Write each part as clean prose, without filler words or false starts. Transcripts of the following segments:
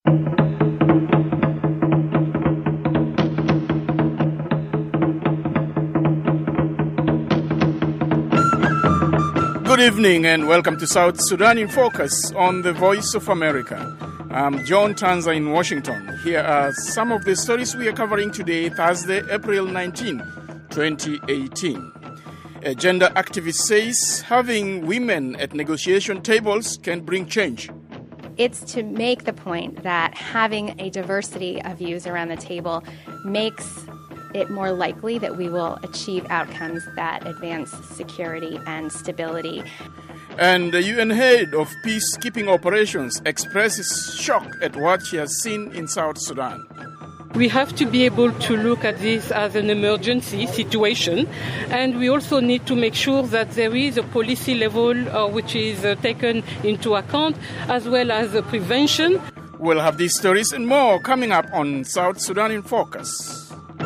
Good evening and welcome to South Sudan in Focus on the Voice of America. I'm John Tanza in Washington. Here are some of the stories we are covering today, Thursday, April 19, 2018. A gender activist says having women at negotiation tables can bring change. It's to make the point that having a diversity of views around the table makes it more likely that we will achieve outcomes that advance security and stability. And the UN head of peacekeeping operations expresses shock at what she has seen in South Sudan. We have to be able to look at this as an emergency situation, and we also need to make sure that there is a policy level which is taken into account, as well as prevention. We'll have these stories and more coming up on South Sudan in Focus.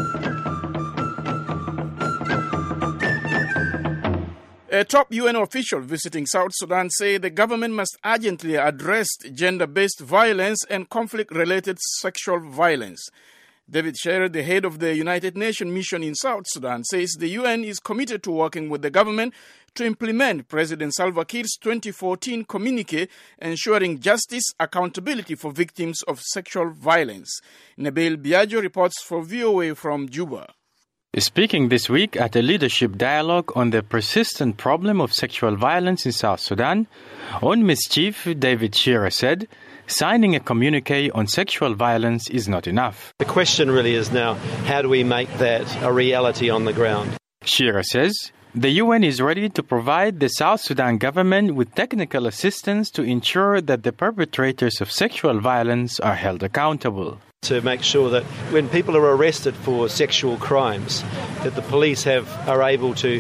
A top UN official visiting South Sudan said the government must urgently address gender-based violence and conflict-related sexual violence. David Sher, the head of the United Nations mission in South Sudan, says the UN is committed to working with the government to implement President Salva Kiir's 2014 communique ensuring justice, accountability for victims of sexual violence. Nabil Biagio reports for VOA from Juba. Speaking this week at a leadership dialogue on the persistent problem of sexual violence in South Sudan, UNMISS Chief David Shearer said, signing a communique on sexual violence is not enough. The question really is now, how do we make that a reality on the ground? Shearer says, the UN is ready to provide the South Sudan government with technical assistance to ensure that the perpetrators of sexual violence are held accountable. To make sure that when people are arrested for sexual crimes, that the police are able to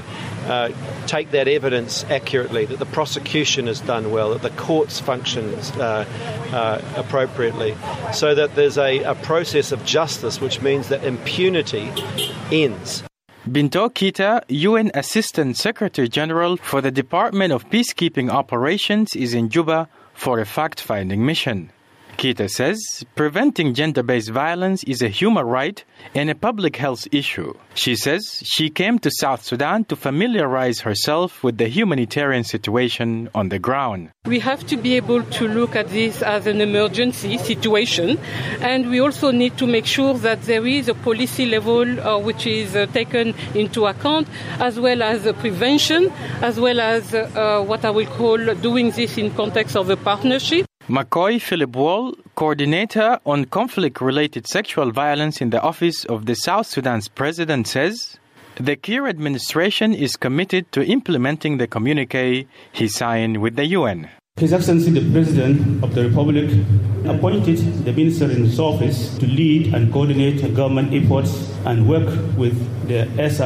take that evidence accurately, that the prosecution is done well, that the courts function appropriately, so that there's a process of justice, which means that impunity ends. Bintou Keita, UN Assistant Secretary General for the Department of Peacekeeping Operations, is in Juba for a fact-finding mission. Keita says preventing gender-based violence is a human right and a public health issue. She says she came to South Sudan to familiarize herself with the humanitarian situation on the ground. We have to be able to look at this as an emergency situation, and we also need to make sure that there is a policy level which is taken into account, as well as prevention, as well as what I will call doing this in context of a partnership. McCoy Philip Wall, coordinator on conflict-related sexual violence in the office of the South Sudan's president, says the Kiir administration is committed to implementing the communique he signed with the UN. His Excellency the President of the Republic appointed the Minister in his office to lead and coordinate government efforts and work with the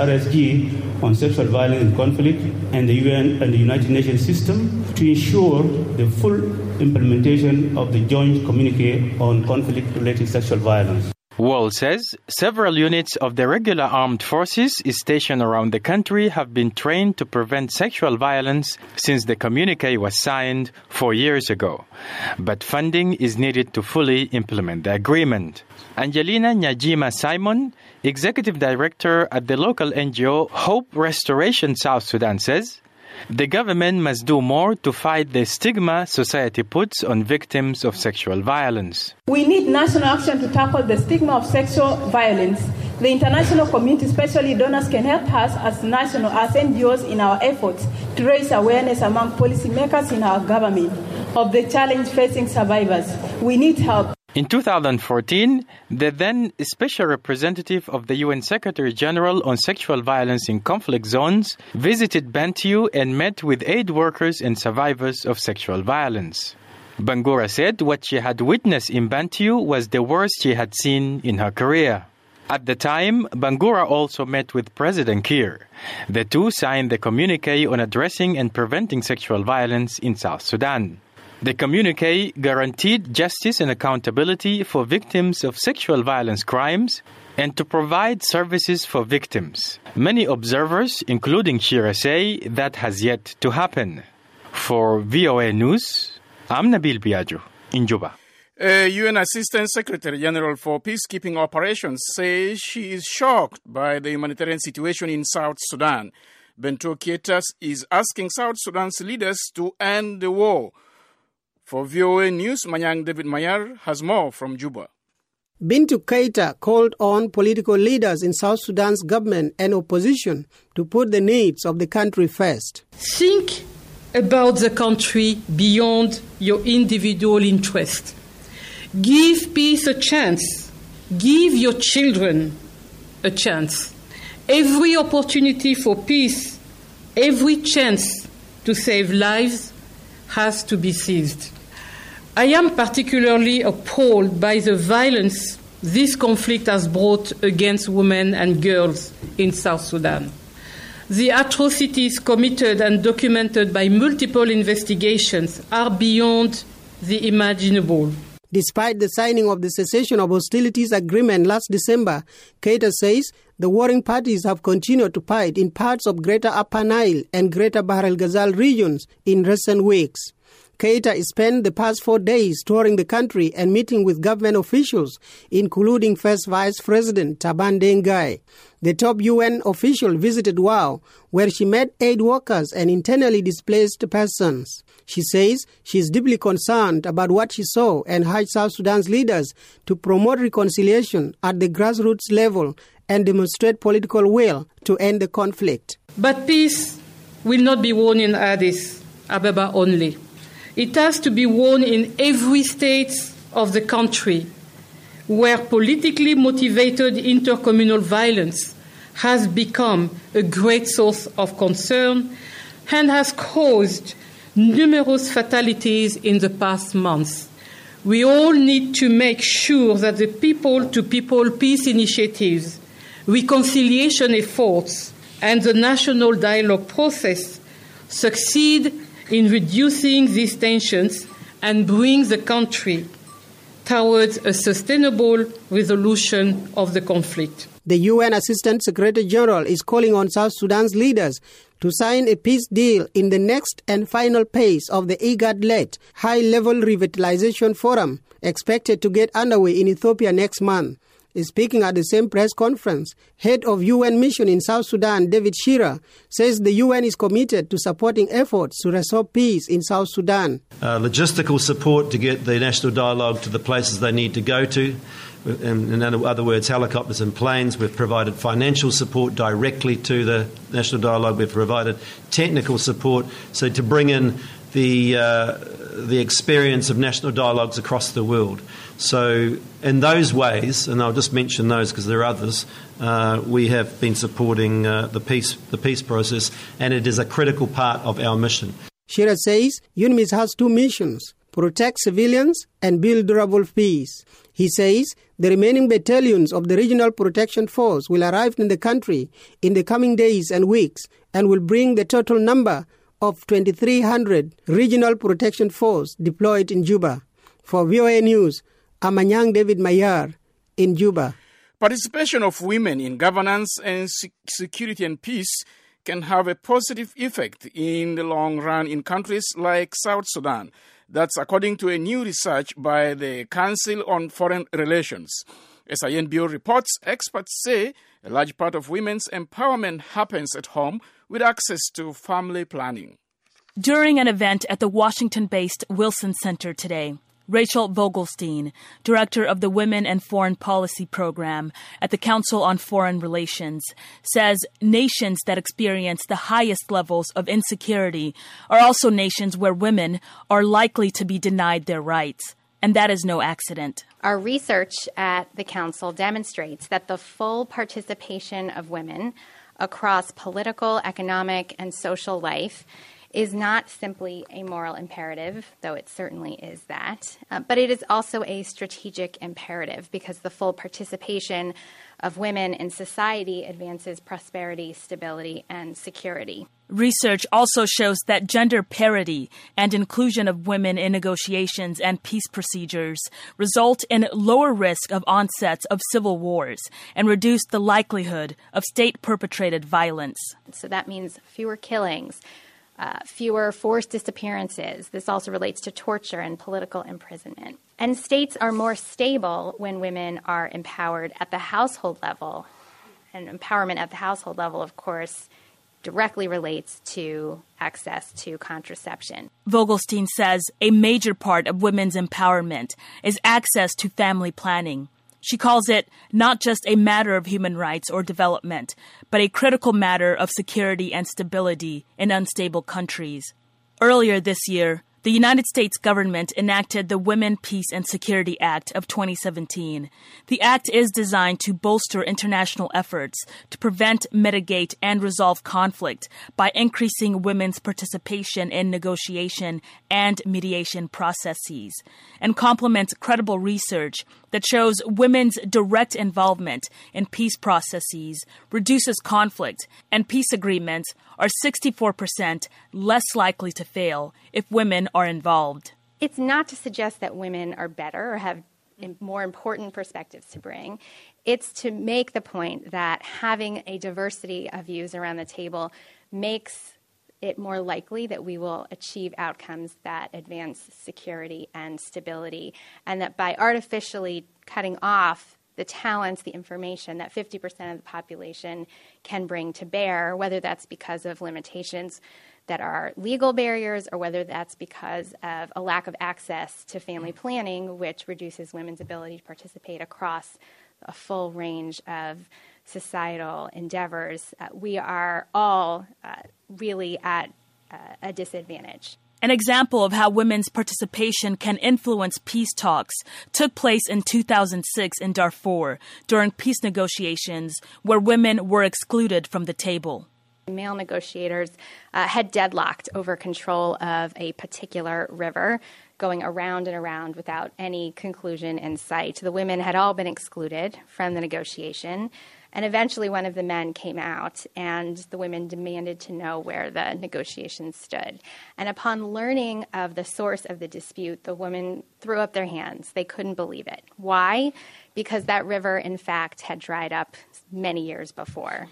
SRSG on sexual violence and conflict and the UN and the United Nations system to ensure the full implementation of the joint communique on conflict-related sexual violence. Wall says several units of the regular armed forces stationed around the country have been trained to prevent sexual violence since the communique was signed 4 years ago. But funding is needed to fully implement the agreement. Angelina Nyajima Simon, Executive Director at the local NGO Hope Restoration South Sudan, says the government must do more to fight the stigma society puts on victims of sexual violence. We need national action to tackle the stigma of sexual violence. The international community, especially donors, can help us as NGOs in our efforts to raise awareness among policymakers in our government of the challenge facing survivors. We need help. In 2014, the then Special Representative of the UN Secretary General on Sexual Violence in Conflict Zones visited Bantu and met with aid workers and survivors of sexual violence. Bangura said what she had witnessed in Bantu was the worst she had seen in her career. At the time, Bangura also met with President Kiir. The two signed the communique on addressing and preventing sexual violence in South Sudan. The communique guaranteed justice and accountability for victims of sexual violence crimes and to provide services for victims. Many observers, including Shearer, say that has yet to happen. For VOA News, I'm Nabil Biagio in Juba. UN Assistant Secretary General for Peacekeeping Operations says she is shocked by the humanitarian situation in South Sudan. Bintou Keita is asking South Sudan's leaders to end the war. For VOA News, Manyang David Mayar has more from Juba. Bintou Keita called on political leaders in South Sudan's government and opposition to put the needs of the country first. Think about the country beyond your individual interest. Give peace a chance. Give your children a chance. Every opportunity for peace, every chance to save lives has to be seized. I am particularly appalled by the violence this conflict has brought against women and girls in South Sudan. The atrocities committed and documented by multiple investigations are beyond the imaginable. Despite the signing of the cessation of hostilities agreement last December, Keita says the warring parties have continued to fight in parts of Greater Upper Nile and Greater Bahr el Ghazal regions in recent weeks. Keita spent the past 4 days touring the country and meeting with government officials, including First Vice President Taban Deng Gai. The top UN official visited Wau, where she met aid workers and internally displaced persons. She says she is deeply concerned about what she saw and urged South Sudan's leaders to promote reconciliation at the grassroots level and demonstrate political will to end the conflict. But peace will not be won in Addis Ababa only. It has to be won in every state of the country where politically motivated intercommunal violence has become a great source of concern and has caused numerous fatalities in the past months. We all need to make sure that the people-to-people peace initiatives, reconciliation efforts, and the national dialogue process succeed in reducing these tensions and bring the country towards a sustainable resolution of the conflict. The UN Assistant Secretary General is calling on South Sudan's leaders to sign a peace deal in the next and final phase of the IGAD-led high-level revitalization forum expected to get underway in Ethiopia next month. Speaking at the same press conference, head of UN mission in South Sudan, David Shearer, says the UN is committed to supporting efforts to restore peace in South Sudan. Logistical support to get the national dialogue to the places they need to go to. In other words, helicopters and planes. We've provided financial support directly to the national dialogue. We've provided technical support, so to bring in the experience of national dialogues across the world. So in those ways, and I'll just mention those because there are others, we have been supporting the peace process, and it is a critical part of our mission. Shearer says UNMISS has two missions: protect civilians and build durable peace. He says the remaining battalions of the Regional Protection Force will arrive in the country in the coming days and weeks and will bring the total number of 2,300 Regional Protection Force deployed in Juba. For VOA News, Amanyang David Mayar in Juba. Participation of women in governance and security and peace can have a positive effect in the long run in countries like South Sudan. That's according to a new research by the Council on Foreign Relations. As INBO reports, experts say a large part of women's empowerment happens at home with access to family planning. During an event at the Washington-based Wilson Center today, Rachel Vogelstein, director of the Women and Foreign Policy Program at the Council on Foreign Relations, says nations that experience the highest levels of insecurity are also nations where women are likely to be denied their rights. And that is no accident. Our research at the Council demonstrates that the full participation of women across political, economic, and social life is not simply a moral imperative, though it certainly is that, but it is also a strategic imperative because the full participation of women in society advances prosperity, stability, and security. Research also shows that gender parity and inclusion of women in negotiations and peace procedures result in lower risk of onsets of civil wars and reduce the likelihood of state-perpetrated violence. So that means fewer killings, fewer forced disappearances. This also relates to torture and political imprisonment. And states are more stable when women are empowered at the household level. And empowerment at the household level, of course, directly relates to access to contraception. Vogelstein says a major part of women's empowerment is access to family planning. She calls it not just a matter of human rights or development, but a critical matter of security and stability in unstable countries. Earlier this year, the United States government enacted the Women, Peace, and Security Act of 2017. The act is designed to bolster international efforts to prevent, mitigate, and resolve conflict by increasing women's participation in negotiation and mediation processes, and complements credible research that shows women's direct involvement in peace processes reduces conflict, and peace agreements are 64% less likely to fail if women are involved. It's not to suggest that women are better or have more important perspectives to bring. It's to make the point that having a diversity of views around the table makes it more likely that we will achieve outcomes that advance security and stability, and that by artificially cutting off the talents, the information that 50% of the population can bring to bear, whether that's because of limitations that are legal barriers or whether that's because of a lack of access to family planning, which reduces women's ability to participate across a full range of societal endeavors, we are all really at a disadvantage. An example of how women's participation can influence peace talks took place in 2006 in Darfur during peace negotiations where women were excluded from the table. Male negotiators had deadlocked over control of a particular river, going around and around without any conclusion in sight. The women had all been excluded from the negotiation, and eventually one of the men came out, and the women demanded to know where the negotiations stood. And upon learning of the source of the dispute, the women threw up their hands. They couldn't believe it. Why? Because that river, in fact, had dried up many years before.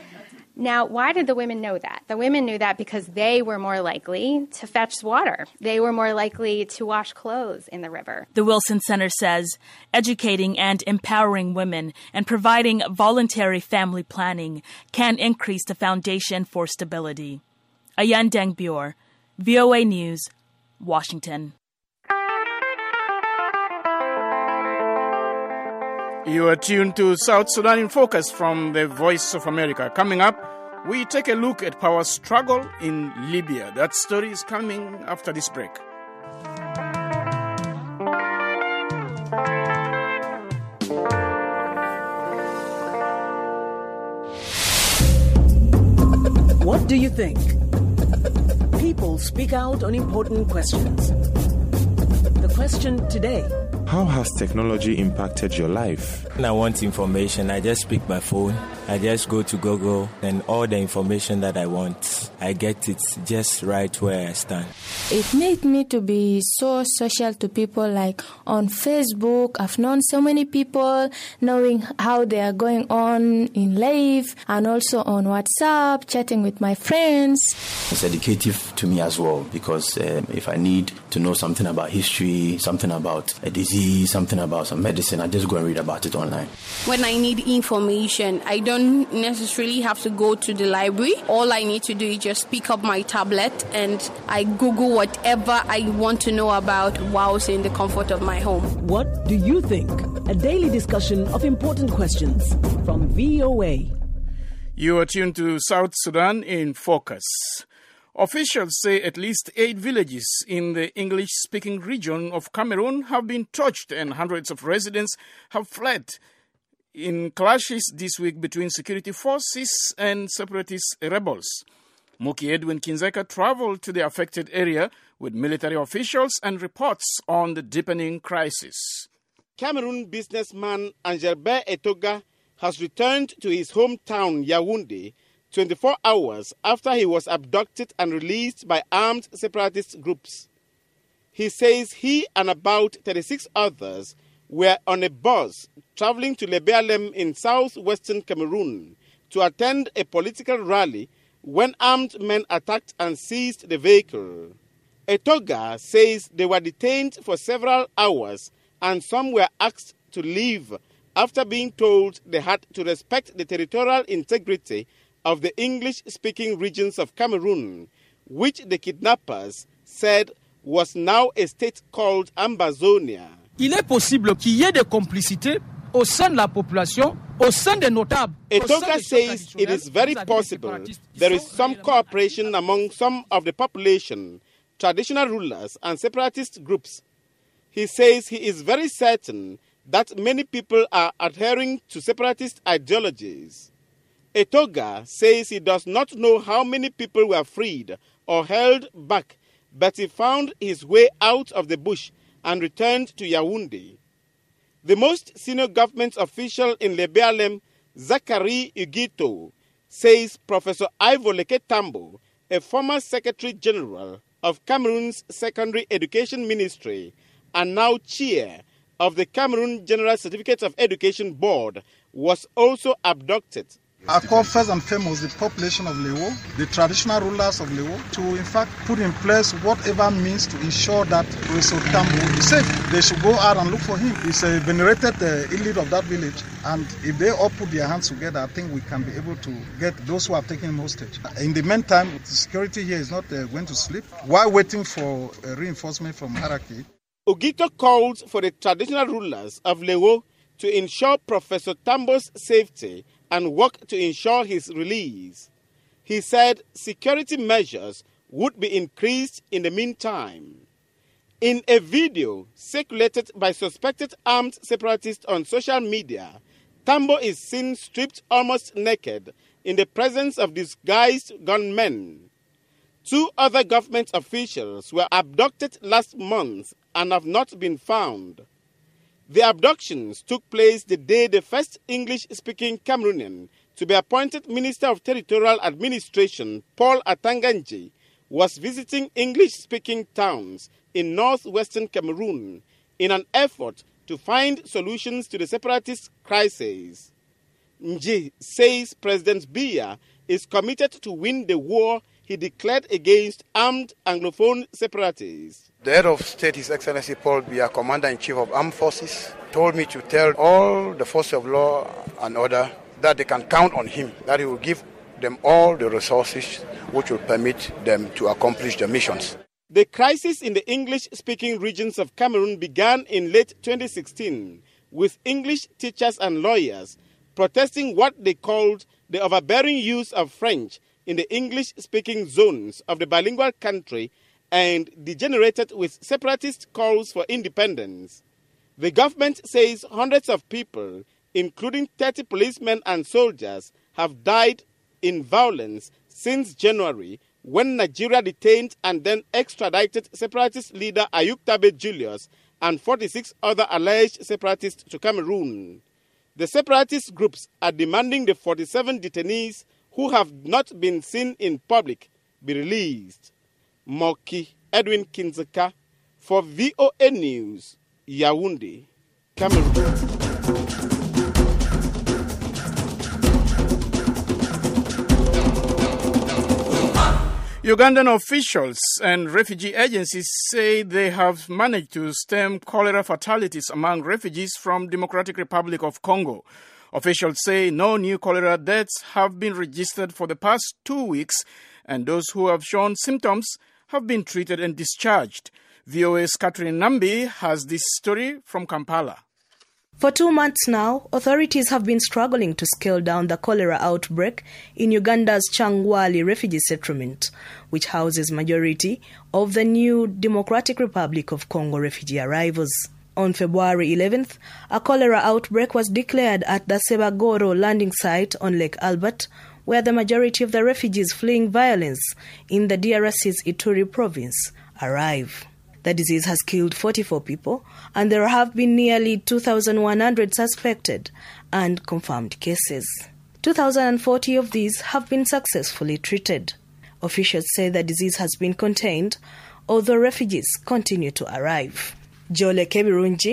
Now, why did the women know that? The women knew that because they were more likely to fetch water. They were more likely to wash clothes in the river. The Wilson Center says educating and empowering women and providing voluntary family planning can increase the foundation for stability. Ayan Dengbior, VOA News, Washington. You are tuned to South Sudan in Focus from the Voice of America. Coming up, we take a look at power struggle in Libya. That story is coming after this break. What do you think? People speak out on important questions. The question today: how has technology impacted your life? When I want information, I just pick my phone, I just go to Google, and all the information that I want, I get it just right where I stand. It made me to be so social to people, like on Facebook. I've known so many people, knowing how they are going on in life, and also on WhatsApp, chatting with my friends. It's educative to me as well, because if I need to know something about history, something about a disease, something about some medicine, I just go and read about it online. When I need information, I don't necessarily have to go to the library. All I need to do is just pick up my tablet and I Google whatever I want to know about whilst in the comfort of my home. What do you think? A daily discussion of important questions from VOA. You are tuned to South Sudan in Focus. Officials say at least 8 villages in the English-speaking region of Cameroon have been touched and hundreds of residents have fled in clashes this week between security forces and separatist rebels. Muki Edwin Kinzeka traveled to the affected area with military officials and reports on the deepening crisis. Cameroon businessman Angelbert Etoga has returned to his hometown Yaoundé 24 hours after he was abducted and released by armed separatist groups. He says he and about 36 others were on a bus traveling to Lebealem in southwestern Cameroon to attend a political rally when armed men attacked and seized the vehicle. Etoga says they were detained for several hours and some were asked to leave after being told they had to respect the territorial integrity of the English-speaking regions of Cameroon, which the kidnappers said was now a state called Ambazonia. Il est possible qu'il y ait des complicités au sein de la population, au sein des notables. Etoga says it is very possible there is some cooperation among some of the population, traditional rulers and separatist groups. He says he is very certain that many people are adhering to separatist ideologies. Etoga says he does not know how many people were freed or held back, but he found his way out of the bush and returned to Yaoundé. The most senior government official in Lebialem, Zachary Ugito, says Professor Ivo Leke Tambo, a former Secretary General of Cameroon's Secondary Education Ministry and now chair of the Cameroon General Certificate of Education Board, was also abducted. I call first and foremost the population of Lewo, the traditional rulers of Lewo, to in fact put in place whatever means to ensure that Professor Tambo is safe. They should go out and look for him. He's a venerated elite of that village, and if they all put their hands together, I think we can be able to get those who have taken him hostage. In the meantime, the security here is not going to sleep while waiting for reinforcement from hierarchy. Ugito called for the traditional rulers of Lewo to ensure Professor Tambo's safety and work to ensure his release. He said security measures would be increased in the meantime. In a video circulated by suspected armed separatists on social media, Tambo is seen stripped almost naked in the presence of disguised gunmen. 2 other government officials were abducted last month and have not been found. The abductions took place the day the first English-speaking Cameroonian to be appointed Minister of Territorial Administration, Paul Atanganji, was visiting English-speaking towns in northwestern Cameroon in an effort to find solutions to the separatist crisis. Nji says President Biya is committed to win the war he declared against armed Anglophone separatists. The head of state, His Excellency Paul Biya, Commander-in-Chief of Armed Forces, told me to tell all the forces of law and order that they can count on him, that he will give them all the resources which will permit them to accomplish their missions. The crisis in the English-speaking regions of Cameroon began in late 2016 with English teachers and lawyers protesting what they called the overbearing use of French in the English-speaking zones of the bilingual country and degenerated with separatist calls for independence. The government says hundreds of people, including 30 policemen and soldiers, have died in violence since January, when Nigeria detained and then extradited separatist leader Ayuk Tabe Julius and 46 other alleged separatists to Cameroon. The separatist groups are demanding the 47 detainees who have not been seen in public be released. Moki Edwin Kinzeka for VOA News, Yaoundé, Cameroon. Ugandan officials and refugee agencies say they have managed to stem cholera fatalities among refugees from Democratic Republic of Congo. Officials say no new cholera deaths have been registered for the past 2 weeks, and those who have shown symptoms have been treated and discharged. VOA's Catherine Nambi has this story from Kampala. For 2 months now, authorities have been struggling to scale down the cholera outbreak in Uganda's Changwali refugee settlement, which houses majority of the new Democratic Republic of Congo refugee arrivals. On February 11th, a cholera outbreak was declared at the Sebagoro landing site on Lake Albert, where the majority of the refugees fleeing violence in the DRC's Ituri province arrive. The disease has killed 44 people, and there have been nearly 2,100 suspected and confirmed cases. 2,040 of these have been successfully treated. Officials say the disease has been contained, although refugees continue to arrive. Jole Kebirunji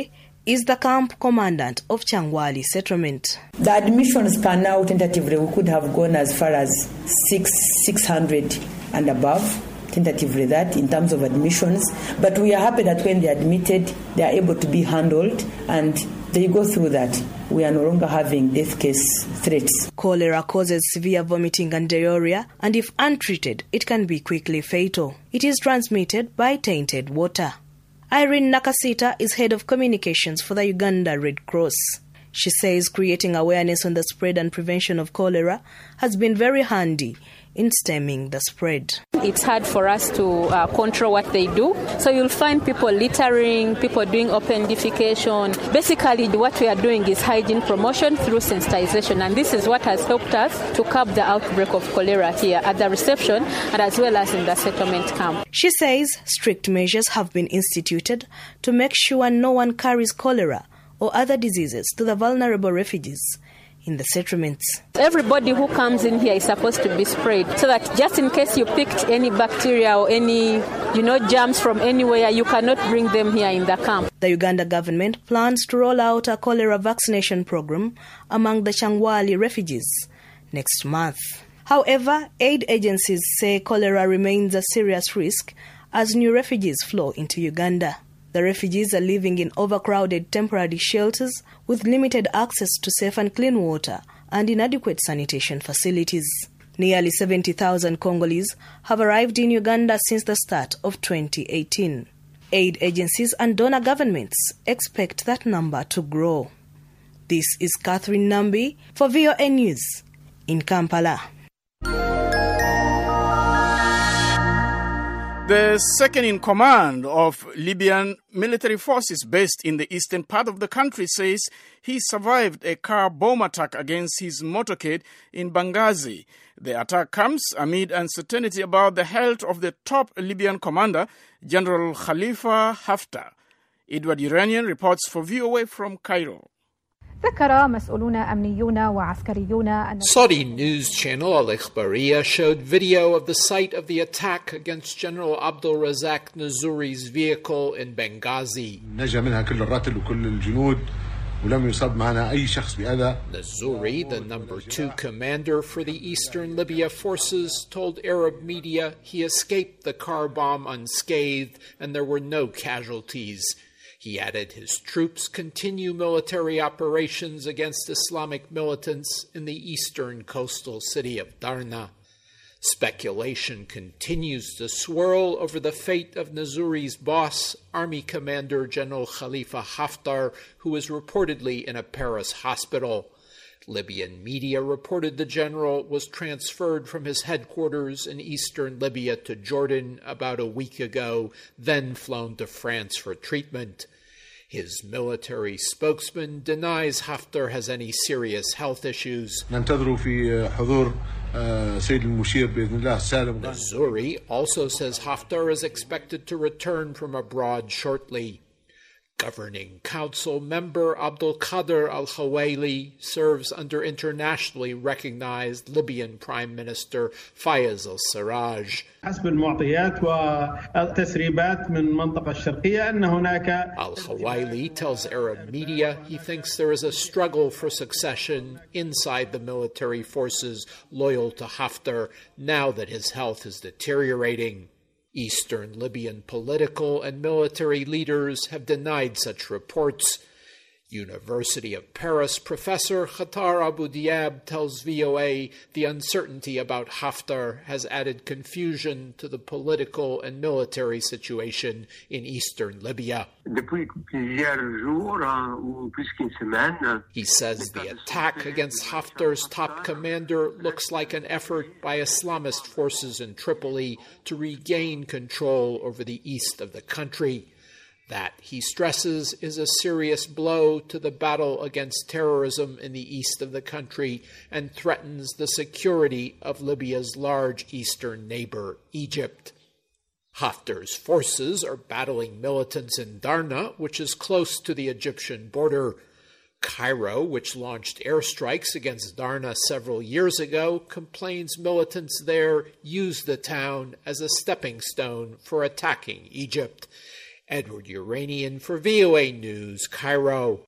is the camp commandant of Changwali settlement. The admissions per now, tentatively, we could have gone as far as 600 and above. Tentatively that in terms of admissions, but we are happy that when they are admitted, they are able to be handled and they go through that. We are no longer having death case threats. Cholera causes severe vomiting and diarrhea, and if untreated, it can be quickly fatal. It is transmitted by tainted water. Irene Nakasita is head of communications for the Uganda Red Cross. She says creating awareness on the spread and prevention of cholera has been very handy in stemming the spread. It's hard for us to control what they do. So you'll find people littering, people doing open defecation. Basically, what we are doing is hygiene promotion through sensitization, and this is what has helped us to curb the outbreak of cholera here at the reception and as well as in the settlement camp. She says strict measures have been instituted to make sure no one carries cholera or other diseases to the vulnerable refugees in the settlements. Everybody who comes in here is supposed to be sprayed so that just in case you picked any bacteria or any, germs from anywhere, you cannot bring them here in the camp. The Uganda government plans to roll out a cholera vaccination program among the Changwali refugees next month. However, aid agencies say cholera remains a serious risk as new refugees flow into Uganda. The refugees are living in overcrowded temporary shelters with limited access to safe and clean water and inadequate sanitation facilities. Nearly 70,000 Congolese have arrived in Uganda since the start of 2018. Aid agencies and donor governments expect that number to grow. This is Catherine Nambi for VOA News in Kampala. The second-in-command of Libyan military forces based in the eastern part of the country says he survived a car bomb attack against his motorcade in Benghazi. The attack comes amid uncertainty about the health of the top Libyan commander, General Khalifa Haftar. Edward Uranian reports for VOA from Cairo. Saudi news channel Al Ikhbariya showed video of the site of the attack against General Abdul Razak Nazuri's vehicle in Benghazi. Nazuri, the number 2 commander for the Eastern Libya forces, told Arab media he escaped the car bomb unscathed and there were no casualties. He added his troops continue military operations against Islamic militants in the eastern coastal city of Darna. Speculation continues to swirl over the fate of Nazuri's boss, Army Commander General Khalifa Haftar, who is reportedly in a Paris hospital. Libyan media reported the general was transferred from his headquarters in eastern Libya to Jordan about a week ago, then flown to France for treatment. His military spokesman denies Haftar has any Serious health issues. Nazuri also says Haftar is expected to return from abroad shortly. Governing Council member Abdul Qadir al-Khawali serves under internationally recognized Libyan Prime Minister Fayez al-Sarraj. Al-Khawali tells Arab media he thinks there is a struggle for succession inside the military forces loyal to Haftar now that his health is deteriorating. Eastern Libyan political and military leaders have denied such reports. University of Paris professor Khatar Abu Diab tells VOA the uncertainty about Haftar has added confusion to the political and military situation in eastern Libya. He says the attack against Haftar's top commander looks like an effort by Islamist forces in Tripoli to regain control over the east of the country. That, he stresses, is a serious blow to the battle against terrorism in the east of the country and threatens the security of Libya's large eastern neighbor, Egypt. Haftar's forces are battling militants in Darna, which is close to the Egyptian border. Cairo, which launched airstrikes against Darna several years ago, complains militants there use the town as a stepping stone for attacking Egypt. Edward Uranian for VOA News, Cairo.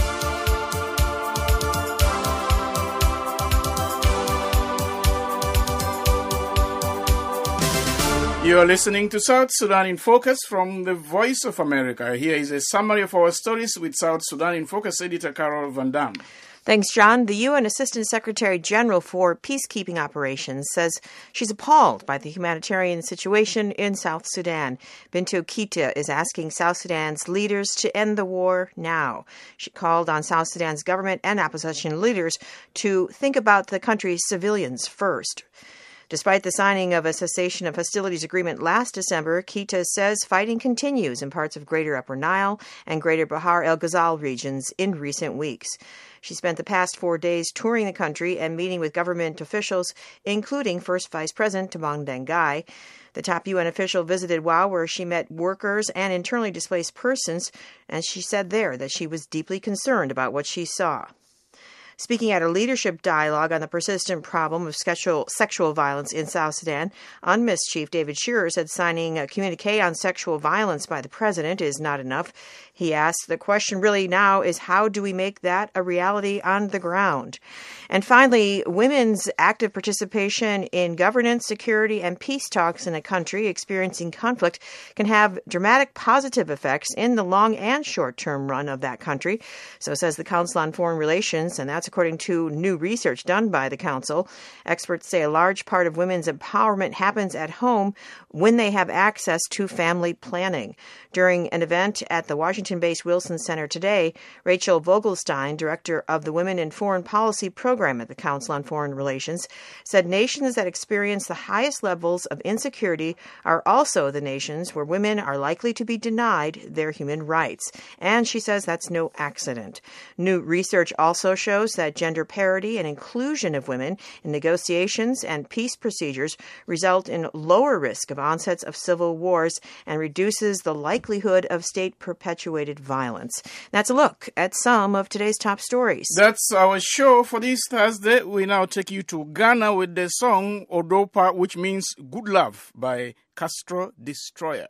You are listening to South Sudan in Focus from the Voice of America. Here is a summary of our stories with South Sudan in Focus editor Carol Van Dam. Thanks, John. The UN Assistant Secretary General for Peacekeeping Operations says she's appalled by the humanitarian situation in South Sudan. Bintou Keita is asking South Sudan's leaders to end the war now. She called on South Sudan's government and opposition leaders to think about the country's civilians first. Despite the signing of a cessation of hostilities agreement last December, Keita says fighting continues in parts of Greater Upper Nile and Greater Bahar el Ghazal regions in recent weeks. She spent the past 4 days touring the country and meeting with government officials, including First Vice President Tamang Dengai. The top UN official visited WOW, where she met workers and internally displaced persons, and she said there that she was deeply concerned about what she saw. Speaking at a leadership dialogue on the persistent problem of sexual violence in South Sudan, UNMISS Chief David Shearer said signing a communique on sexual violence by the president is not enough. He asked, the question really now is how do we make that a reality on the ground? And finally, women's active participation in governance, security, and peace talks in a country experiencing conflict can have dramatic positive effects in the long and short-term run of that country. So says the Council on Foreign Relations, and that's according to new research done by the Council. Experts say a large part of women's empowerment happens at home when they have access to family planning. During an event at the Washington-based Wilson Center today, Rachel Vogelstein, director of the Women in Foreign Policy program at the Council on Foreign Relations, said nations that experience the highest levels of insecurity are also the nations where women are likely to be denied their human rights. And she says that's no accident. New research also shows that gender parity and inclusion of women in negotiations and peace procedures result in lower risk of onsets of civil wars and reduces the likelihood of state-perpetuated violence. That's a look at some of today's top stories. That's our show for this Thursday. We now take you to Ghana with the song Odopa, which means good love, by Castro Destroyer.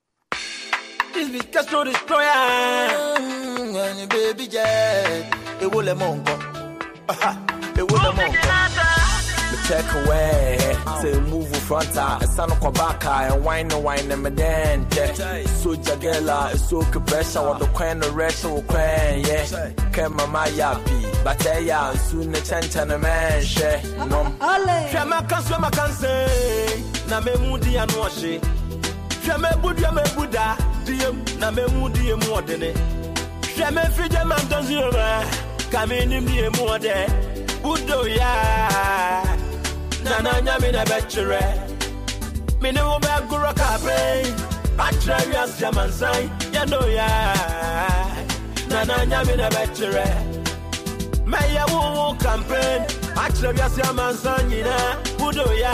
This be Castro Destroyer, and baby jet, it will let mongo. It will let mongo. Check away, say move front, stand up back, and wine and me then. So jagela, so pressure, what the coin the rest of coin, yeah. Came my yappy, but I soon the chant and a man share. No, I can say, na me moody and wash it. Shame Buddha, dear, na me moody and more than it. Shame Fidja man does you, come in me more there. Buddha, yeah. Nana nyami na betchere Mini ube gura kabre Atre yas jamansai Yano ya Nana nyami na betchere Meya wuwu campaign Atre yas jamansai Nina Budo ya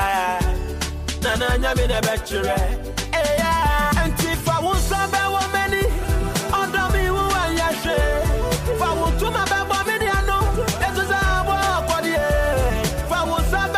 Nana nyami na betchere Eya Antifa wunsabe wameni Ondami wuwa yashe Fa wutuma bebo mini ano Ezuza abu kodie Fa wunsabe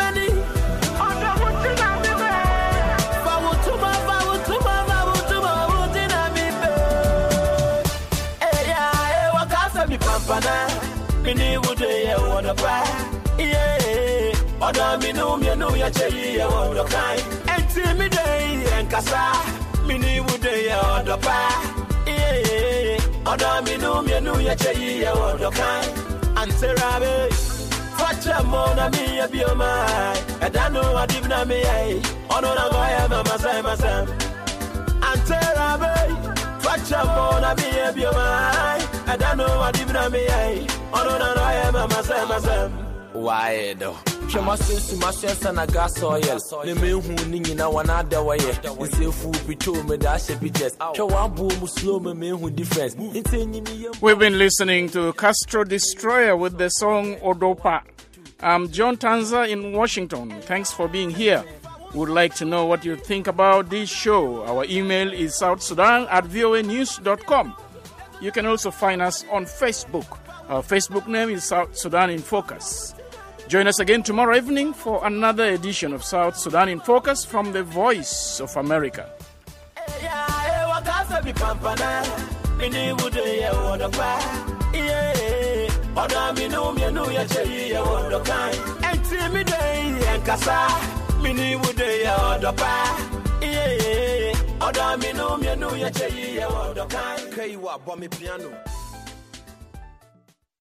Mini would ya wanna buy, yeah. Oda minu mianu ya chey ya wanna kind. And me day and kasa. Mini would ya wanna buy, yeah. Oda minu mianu ya chey ya wanna kind. And Serabe, Facha mona mi ya bioma. And I know I did not me, Onona Goya Masam. And Serabe. Fachamona be a biomai. I don't know what even I may. I am a masam. Why though? She must see my sense and a gas oil. The men who need now one other way. The same food be told me that she be just. Slow me who difference. We've been listening to Castro Destroyer with the song Odopa. I'm John Tanza in Washington. Thanks for being here. Would like to know what you think about this show. Our email is southsudan@voanews.com. You can also find us on Facebook. Our Facebook name is South Sudan in Focus. Join us again tomorrow evening for another edition of South Sudan in Focus from the Voice of America. me pampana. Mini would ya water pa. Yeah. Oda me no me no ya che ya water kind. And see me day and kasa. Mini would ya water pa. Yeah. Oda me no me no ya che ya water kind. Kay wa bomb piano.